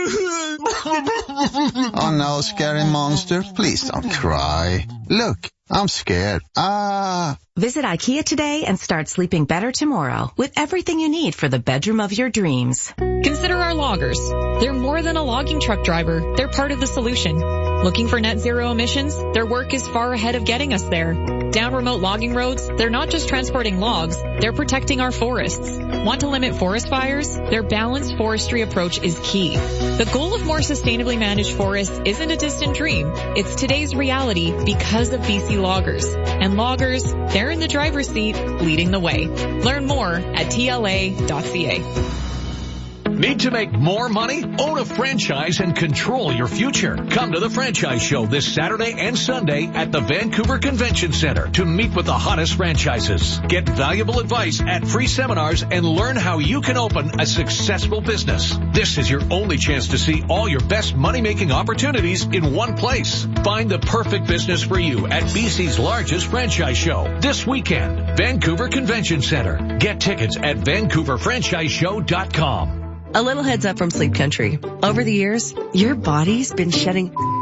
Oh no, scary monster, please don't cry. Look, I'm scared. Ah. Visit IKEA today and start sleeping better tomorrow with everything you need for the bedroom of your dreams. Consider our loggers. They're more than a logging truck driver. They're part of the solution. Looking for net zero emissions? Their work is far ahead of getting us there. Down remote logging roads, they're not just transporting logs, they're protecting our forests. Want to limit forest fires? Their balanced forestry approach is key. The goal of more sustainably managed forests isn't a distant dream. It's today's reality because of B C loggers. And loggers, they're in the driver's seat, leading the way. Learn more at T L A dot C A. Need to make more money? Own a franchise and control your future. Come to the Franchise Show this Saturday and Sunday at the Vancouver Convention Center to meet with the hottest franchises. Get valuable advice at free seminars and learn how you can open a successful business. This is your only chance to see all your best money-making opportunities in one place. Find the perfect business for you at B C's largest franchise show this weekend. Vancouver Convention Center. Get tickets at vancouver franchise show dot com. A little heads up from Sleep Country. Over the years, your body's been shedding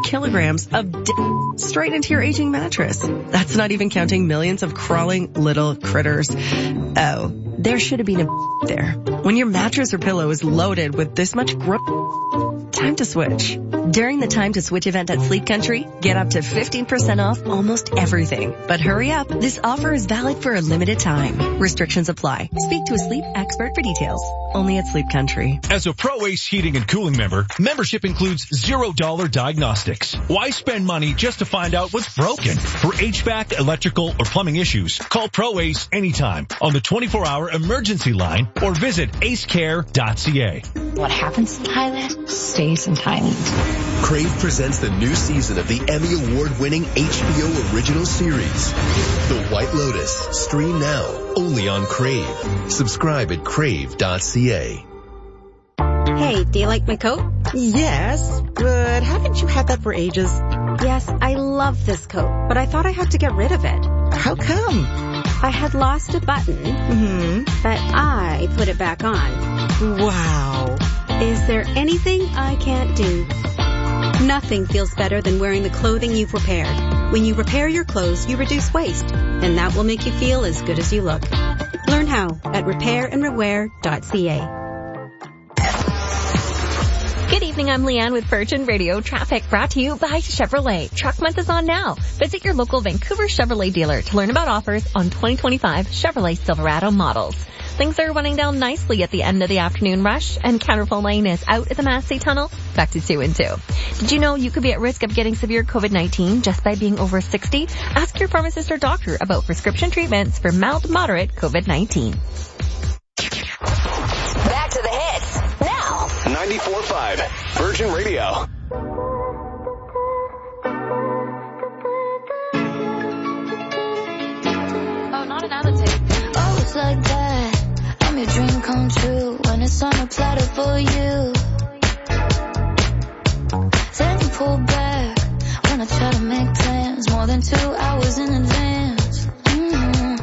kilograms of d- straight into your aging mattress. That's not even counting millions of crawling little critters. Oh, there should have been a there. When your mattress or pillow is loaded with this much gro- time to switch. During the Time to Switch event at Sleep Country, get up to fifteen percent off almost everything. But hurry up, this offer is valid for a limited time. Restrictions apply. Speak to a sleep expert for details. Only at Sleep Country. As a Pro Ace Heating and Cooling member, membership includes zero dollar diagnostics. Why spend money just to find out what's broken? For H V A C, electrical, or plumbing issues, call Pro Ace anytime on the twenty-four hour emergency line or visit ace care dot c a. What happens in Thailand stays in Thailand. Crave presents the new season of the Emmy Award-winning H B O original series, The White Lotus. Stream now, only on Crave. Subscribe at crave dot c a. Hey, do you like my coat? Yes, but haven't you had that for ages? Yes, I love this coat, but I thought I had to get rid of it. How come? I had lost a button, mm-hmm. but I put it back on. Wow. Is there anything I can't do? Nothing feels better than wearing the clothing you've repaired. When you repair your clothes, you reduce waste, and that will make you feel as good as you look. Learn how at repair and rewear dot c a. Good evening, I'm Leanne with Virgin Radio Traffic, brought to you by Chevrolet. Truck Month is on now. Visit your local Vancouver Chevrolet dealer to learn about offers on twenty twenty-five Chevrolet Silverado models. Things are running down nicely at the end of the afternoon rush, and Counterful Lane is out at the Massey Tunnel, back to two and two. Did you know you could be at risk of getting severe COVID nineteen just by being over sixty? Ask your pharmacist or doctor about prescription treatments for mild to moderate COVID nineteen. Back to the hits, now. ninety-four point five, Virgin Radio. Oh, not an attitude. Oh, it's like that. I'm your dream come true when it's on a platter for you. Then you pull back when I try to make plans more than two hours in advance. Mm-hmm.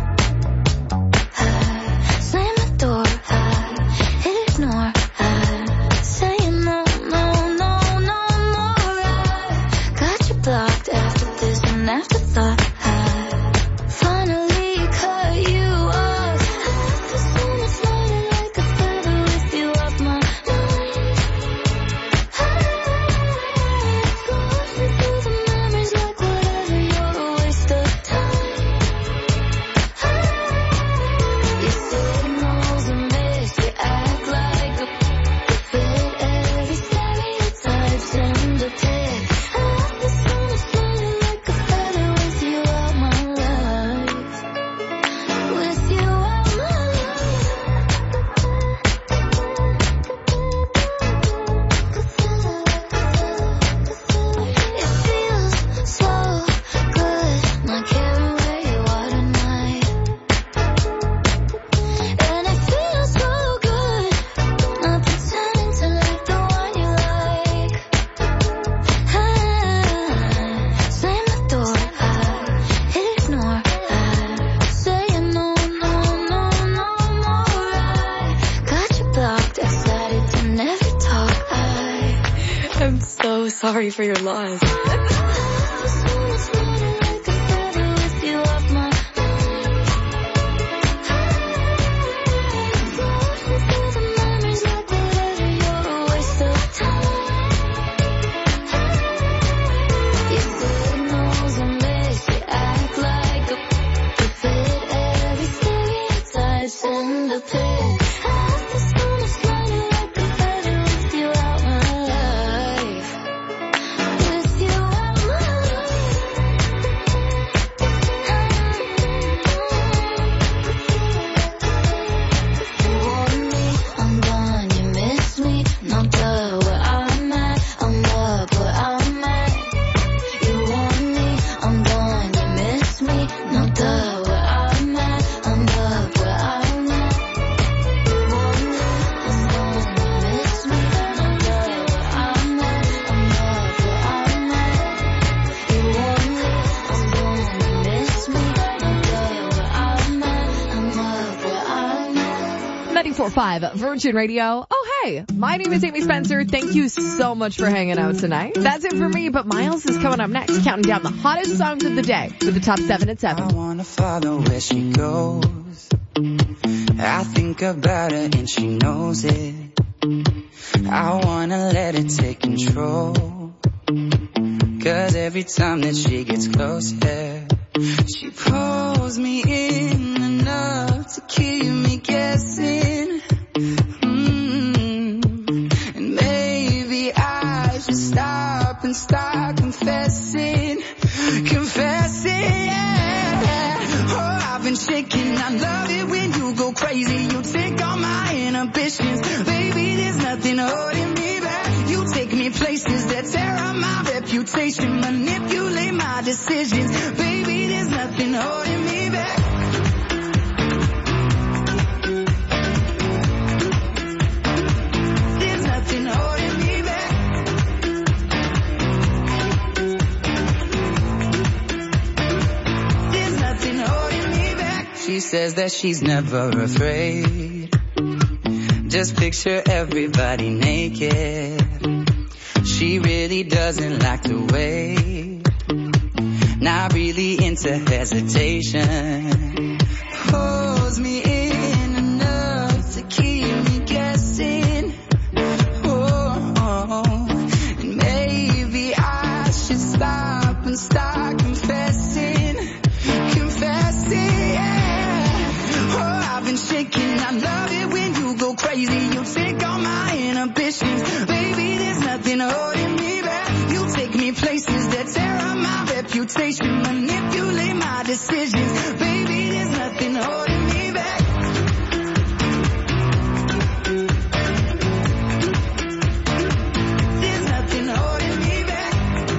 I slam the door, I ignore, I say no, no, no, no more. I got you blocked after this and afterthought. I finally cut you off. The sun is lighted like a feather with you off my mind. Floating through the memories like whatever, you're a waste of time. You signals and miss, you act like a fit every stereotype, send a pic. The sun is lighted like a feather with you all my life. With you all my It feels so good, not caring where you are tonight. And it feels so good, not pretending to like the one you like. I slam the door, I ignore, I say no, no, no, no more. I got you blocked, decided to never talk. I I'm so sorry for your loss. Send a pic. The sun is lighted like a feather with you out my life. With you out my life. You want me, I'm gone. You miss me, no duh. Where I'm at, I'm up where I'm at. You want me, I'm gone. You miss me, no duh. Where I'm at, I'm up where I'm at. You want me, I'm gone. You miss me, no duh. Where I'm at, I'm up where I'm at. You want me, I'm gone. You miss me, no duh. Where I'm at, I'm up where I'm at. ninety-four point five Virgin Radio. Oh, Hey, my name is Amy Spencer. Thank you so much for hanging out tonight. That's it for me, but Miles is coming up next, counting down the hottest songs of the day with the top seven at seven. I wanna follow where she goes. I think about her and she knows it. I wanna let it take control. Cause every time that she gets closer, she pulls me in enough to keep me guessing. Mm-hmm. And maybe I should stop and start confessing. Confessing, yeah. Oh, I've been shaking. I love it when you go crazy. You take all my inhibitions. Baby, there's nothing holding me back. You take me places that tear up my reputation. Manipulate my decisions. Baby, there's nothing holding me back. There's nothing holding me back. There's nothing holding me back. She says that she's never afraid. Just picture everybody naked. She really doesn't like to wait. Not really into hesitation. Pulls me in enough to keep me guessing. Oh, oh. And maybe I should stop and start confessing. Confessing, yeah. Oh, I've been shaking. I love it when you go crazy. You take all my inhibitions. Baby, there's nothing holding me back. You take me places that tear up my reputation. Manipulate my decisions. Baby, there's nothing holding me back. There's nothing holding me back.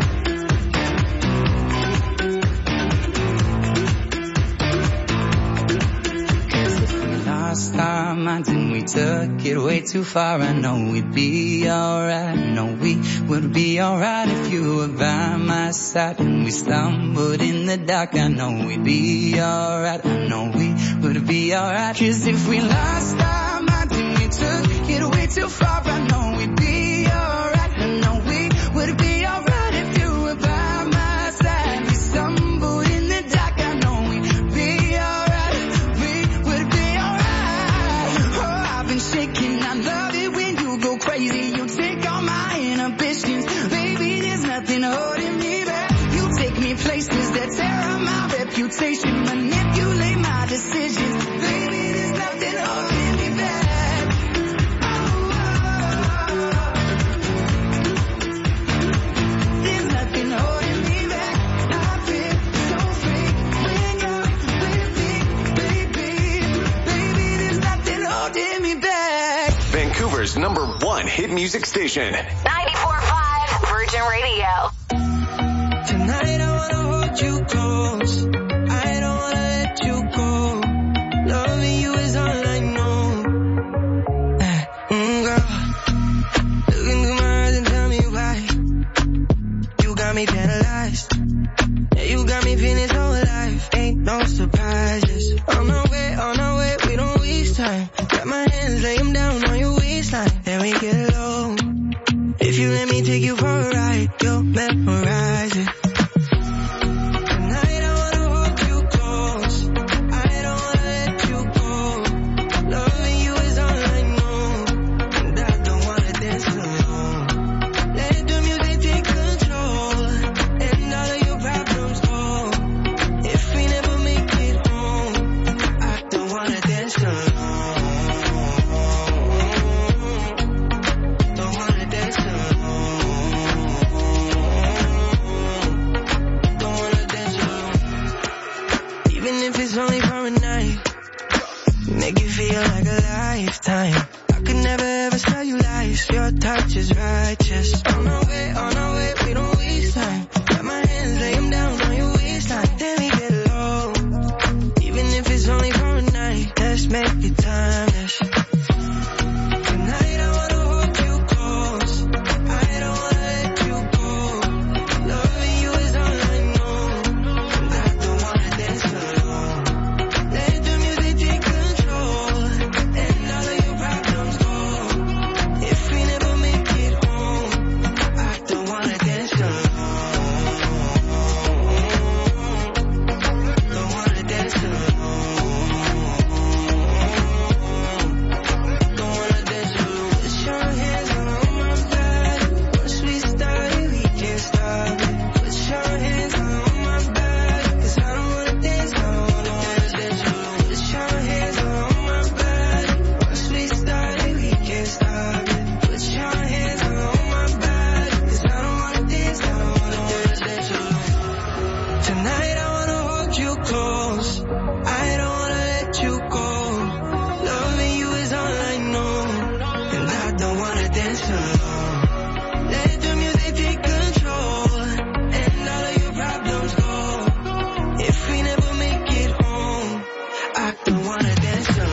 Cause if we lost our minds and we took it way too far, I know we'd be alright. I know we would be alright if you were by my side. And we stumbled in the dark, I know we'd be alright. I know we would be alright. Cause if we lost our minds and we took it way too far, I know we'd be alright. I know we would be alright if you were by my side. We stumbled in the dark, I know we'd be alright. We would be alright. Oh, I've been shaking. I love it when you go crazy. You take all my inhibitions. Baby, there's nothing holding me back. You take me places that tear up my reputation. Manipulate my decisions. Baby, there's nothing holding me back. Oh, oh, oh. There's nothing holding me back. I feel so free when you're with me, baby. Baby, there's nothing holding me back. Vancouver's number one hit music station. ninety-four point five Virgin Radio. Tonight I wanna hold you close. I don't wanna let you go. Loving you is all I know. Mm, girl, look into my eyes and tell me why. You got me paralyzed. Yeah, you got me feeling so alive. Ain't no surprises. On our way, on our way, we don't waste time. Got my hands, lay them down on your waistline. Then we get low. If you let me take you for a ride, you'll memorize it. Tonight I wanna hold you close. I don't wanna let you go. Loving you is all I know. And I don't wanna dance alone. Let the music take control. And all of your problems go. If we never make it home, I don't wanna dance alone. Don't wanna dance alone. Don't wanna dance alone. Even if it's only for a night, make it feel like a lifetime. I could never ever tell you lies. Your touch is righteous. On our way, on our way, we don't waste time. Got my hands, lay them down on your waistline. Then we get low. Even if it's only for a night, let's make it timeless. Tonight I wanna hold you close. I don't wanna let you go. Loving you is all I know. And I don't wanna dance alone. Let the music take control. And all of your problems Tonight I wanna hold you close. I don't wanna let you go. Loving you is all I know, and I don't wanna dance alone. Let the music take control, and all of your problems go. If we never make it home, I don't wanna dance alone.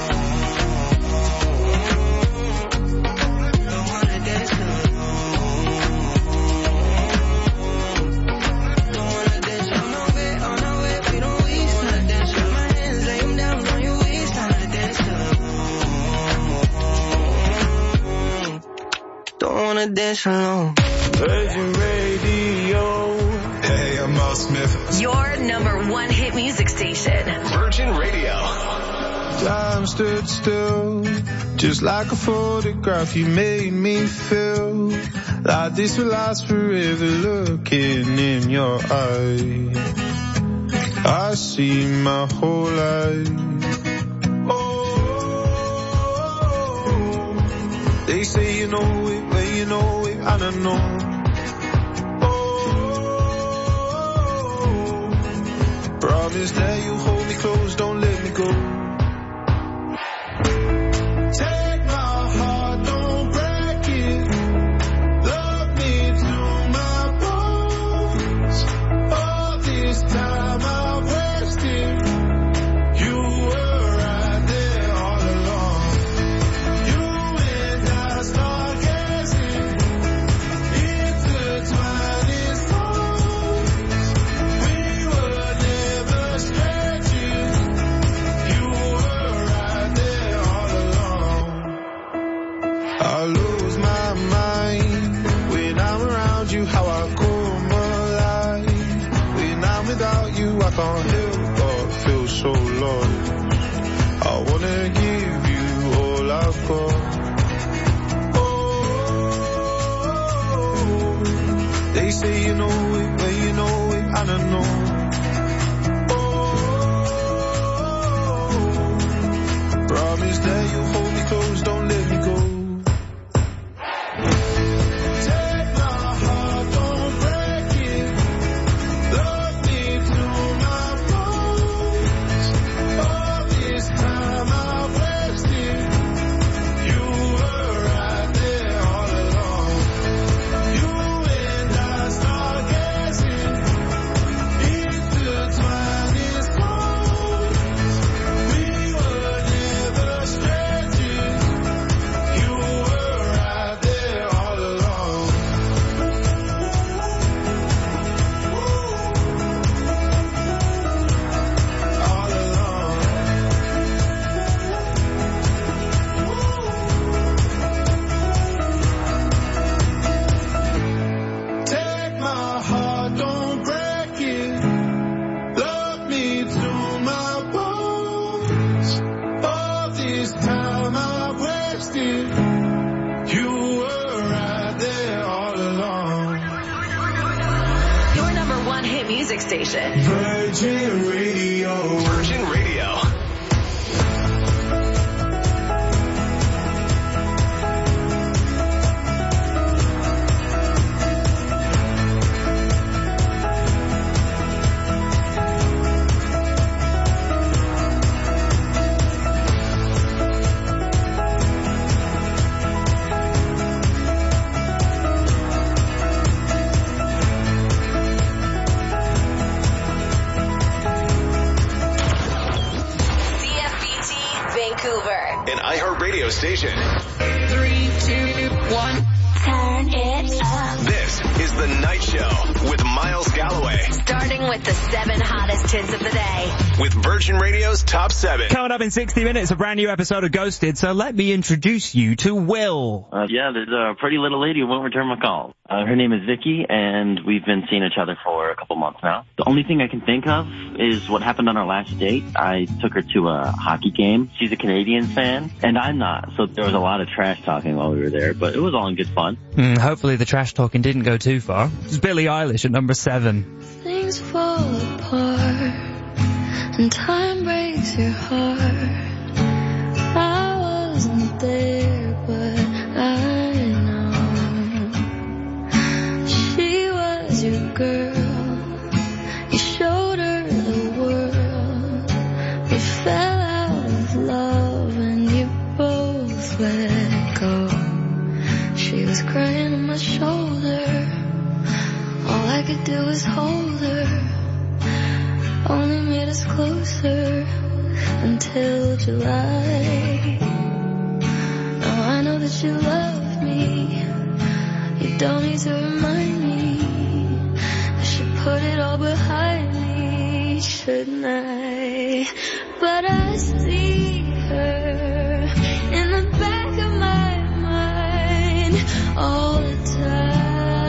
Don't wanna dance alone. Don't wanna dance on our way, on our way. We don't waste time. Dance with my hands, lay 'em down on your waist. Time to dance alone. Don't wanna dance alone. Virgin Radio. Hey, I'm Mel Smith. Your number one hit music station. Virgin Radio. Time stood still, just like a photograph. You made me feel like this will last forever. Looking in your eyes, I see my whole life. Oh, they say you know it, well you know it, and I know. Oh, promise that you hold me close, don't let me go. Take my heart, don't break it. Love me to my bones. All this time I've wasted. You were right there all along. You and I stargazing, intertwined in songs. We were never strangers. You were right there all along. I lose my mind when I'm around you, how I come alive. When I'm without you, I can't help but feel so lost. I wanna give you all I've got. Oh, they say you know it, well you know it, and I know. Oh, promise that you hold me close, don't let me go. Take my heart, don't break it. Love me to my bones. All this time I've wasted. You were right there all along. You and I stargazing, intertwined in songs. We were never strangers. You were right there all along. All along. Take my heart, don't break it. Love me to my bones. All this time I've wasted. You were right there all along. Your number one hit music station. Virgin Radio. Virgin Radio. C F B T Vancouver. An iHeartRadio station. Three, two, one. Turn it up. This is The Night Show with Miles Galloway. Starting with the seven hottest hits of the day. With Virgin Radio's Top seven. Coming up in sixty minutes, a brand new episode of Ghosted, so let me introduce you to Will. Uh, yeah, there's a pretty little lady who won't return my calls. Uh, her name is Vicky, and we've been seeing each other for a couple months now. The only thing I can think of is what happened on our last date. I took her to a hockey game. She's a Canadian fan, and I'm not, so there was a lot of trash talking while we were there, but it was all in good fun. Mm, hopefully the trash talking didn't go too far. It's Billie Eilish at number seven. Things fall apart and time breaks your heart. I wasn't there, but I know she was your girl. You us closer until July. Now I know that you love me. You don't need to remind me. I should put it all behind me, shouldn't I? But I see her in the back of my mind all the time.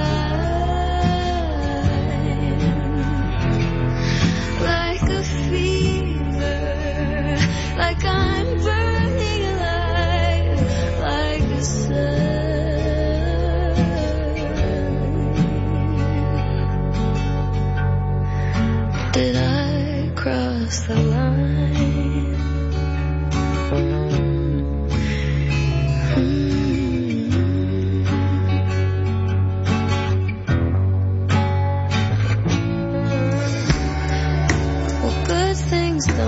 Like a fever, like I'm burning alive, like a sun. Did I cross the line?